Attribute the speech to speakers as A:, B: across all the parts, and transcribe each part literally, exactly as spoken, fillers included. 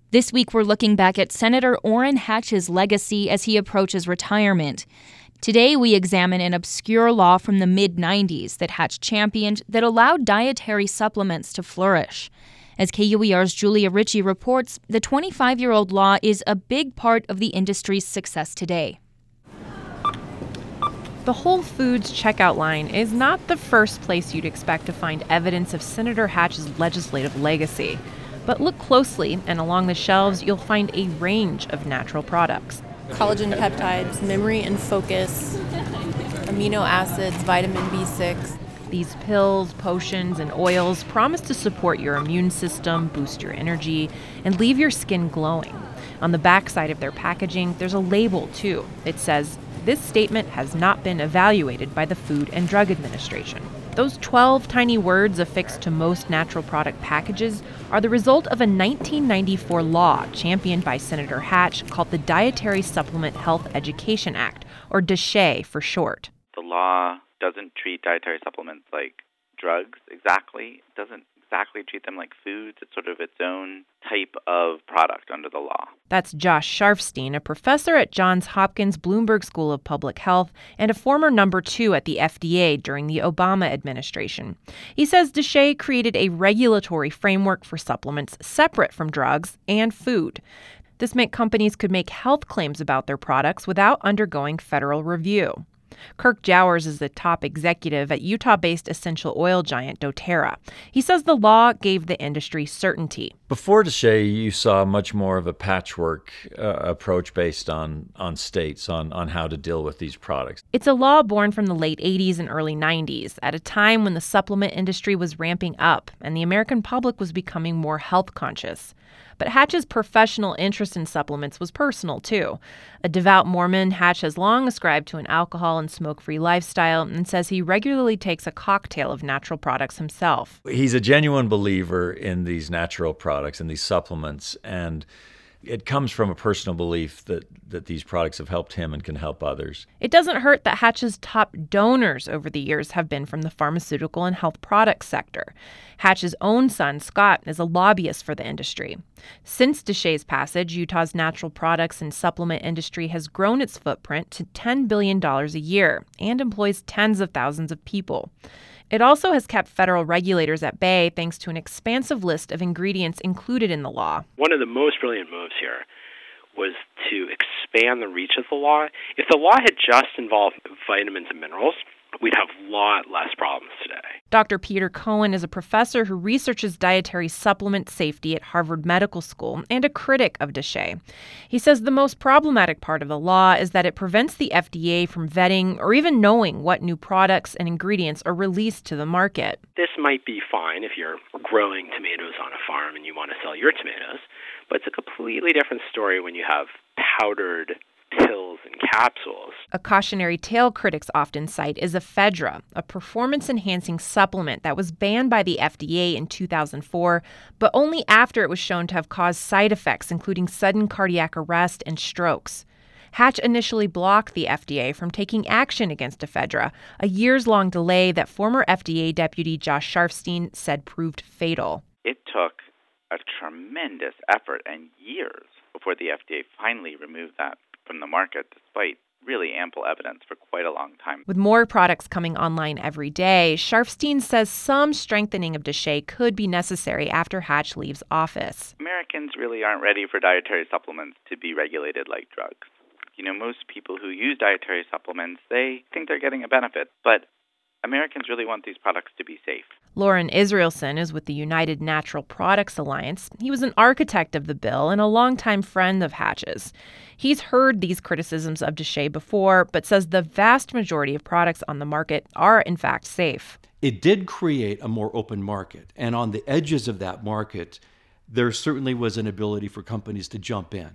A: This week, we're looking back at Senator Orrin Hatch's legacy as he approaches retirement. Today, we examine an obscure law from the mid nineties that Hatch championed that allowed dietary supplements to flourish. As K U E R's Julia Ritchie reports, the twenty-five-year-old law is a big part of the industry's success today.
B: The Whole Foods checkout line is not the first place you'd expect to find evidence of Senator Hatch's legislative legacy. But look closely, and along the shelves, you'll find a range of natural products.
C: Collagen peptides, memory and focus, amino acids, vitamin B six.
B: These pills, potions, and oils promise to support your immune system, boost your energy, and leave your skin glowing. On the backside of their packaging, there's a label, too. It says, "This statement has not been evaluated by the Food and Drug Administration." Those twelve tiny words affixed to most natural product packages are the result of a nineteen ninety-four law championed by Senator Hatch called the Dietary Supplement Health Education Act, or DSHEA for short.
D: The law doesn't treat dietary supplements like drugs exactly. It doesn't exactly treat them like foods. It's sort of its own type of product under the law.
B: That's Josh Sharfstein, a professor at Johns Hopkins Bloomberg School of Public Health and a former number two at the F D A during the Obama administration. He says DSHEA created a regulatory framework for supplements separate from drugs and food. This meant companies could make health claims about their products without undergoing federal review. Kirk Jowers is the top executive at Utah-based essential oil giant doTERRA. He says the law gave the industry certainty.
E: Before DSHEA, you saw much more of a patchwork uh, approach based on, on states, on, on how to deal with these products.
B: It's a law born from the late eighties and early nineties, at a time when the supplement industry was ramping up and the American public was becoming more health conscious. But Hatch's professional interest in supplements was personal, too. A devout Mormon, Hatch has long ascribed to an alcohol and smoke-free lifestyle and says he regularly takes a cocktail of natural products himself.
E: He's a genuine believer in these natural products and these supplements, and it comes from a personal belief that, that these products have helped him and can help others.
B: It doesn't hurt that Hatch's top donors over the years have been from the pharmaceutical and health products sector. Hatch's own son, Scott, is a lobbyist for the industry. Since DSHEA's passage, Utah's natural products and supplement industry has grown its footprint to ten billion dollars a year and employs tens of thousands of people. It also has kept federal regulators at bay thanks to an expansive list of ingredients included in the law.
F: One of the most brilliant moves here was to expand the reach of the law. If the law had just involved vitamins and minerals, we'd have a lot less problems today.
B: Doctor Peter Cohen is a professor who researches dietary supplement safety at Harvard Medical School and a critic of DSHEA. He says the most problematic part of the law is that it prevents the F D A from vetting or even knowing what new products and ingredients are released to the market.
F: This might be fine if you're growing tomatoes on a farm and you want to sell your tomatoes, but it's a completely different story when you have powdered pills and capsules.
B: A cautionary tale critics often cite is ephedra, a performance-enhancing supplement that was banned by the F D A in two thousand four, but only after it was shown to have caused side effects, including sudden cardiac arrest and strokes. Hatch initially blocked the F D A from taking action against ephedra, a years-long delay that former F D A Deputy Josh Sharfstein said proved fatal.
D: It took a tremendous effort and years before the F D A finally removed that from the market, despite really ample evidence for quite a long time.
B: With more products coming online every day, Sharfstein says some strengthening of DSHEA could be necessary after Hatch leaves office.
D: Americans really aren't ready for dietary supplements to be regulated like drugs. You know, most people who use dietary supplements, they think they're getting a benefit, but Americans really want these products to be safe.
B: Loren Israelson is with the United Natural Products Alliance. He was an architect of the bill and a longtime friend of Hatch's. He's heard these criticisms of DSHEA before, but says the vast majority of products on the market are, in fact, safe.
G: It did create a more open market, and on the edges of that market, there certainly was an ability for companies to jump in.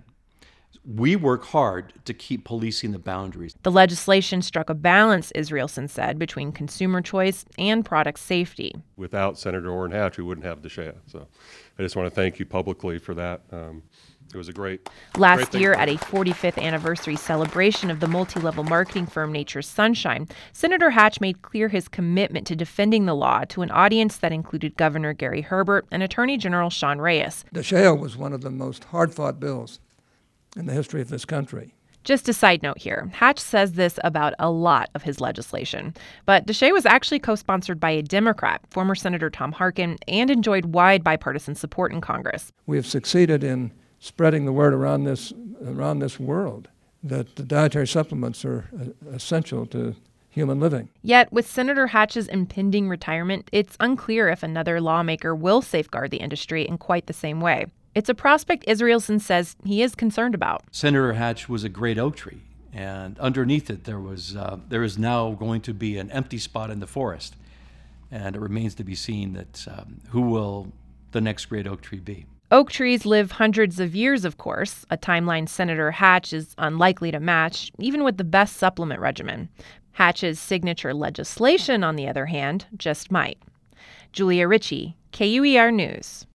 G: We work hard to keep policing the boundaries.
B: The legislation struck a balance, Israelson said, between consumer choice and product safety.
H: Without Senator Orrin Hatch, we wouldn't have DSHEA. So I just want to thank you publicly for that. Um, It was a great
B: Last
H: great thing
B: year,
H: for
B: at a forty-fifth anniversary celebration of the multi-level marketing firm Nature's Sunshine, Senator Hatch made clear his commitment to defending the law to an audience that included Governor Gary Herbert and Attorney General Sean Reyes.
I: DSHEA was one of the most hard-fought bills in the history of this country.
B: Just a side note here, Hatch says this about a lot of his legislation. But DSHEA was actually co-sponsored by a Democrat, former Senator Tom Harkin, and enjoyed wide bipartisan support in Congress.
I: We have succeeded in spreading the word around this around this world that the dietary supplements are uh, essential to human living.
B: Yet, with Senator Hatch's impending retirement, it's unclear if another lawmaker will safeguard the industry in quite the same way. It's a prospect Israelson says he is concerned about.
G: Senator Hatch was a great oak tree, and underneath it there was uh, there is now going to be an empty spot in the forest, and it remains to be seen that um, who will the next great oak tree be.
B: Oak trees live hundreds of years, of course, a timeline Senator Hatch is unlikely to match, even with the best supplement regimen. Hatch's signature legislation, on the other hand, just might. Julia Ritchie, K U E R News.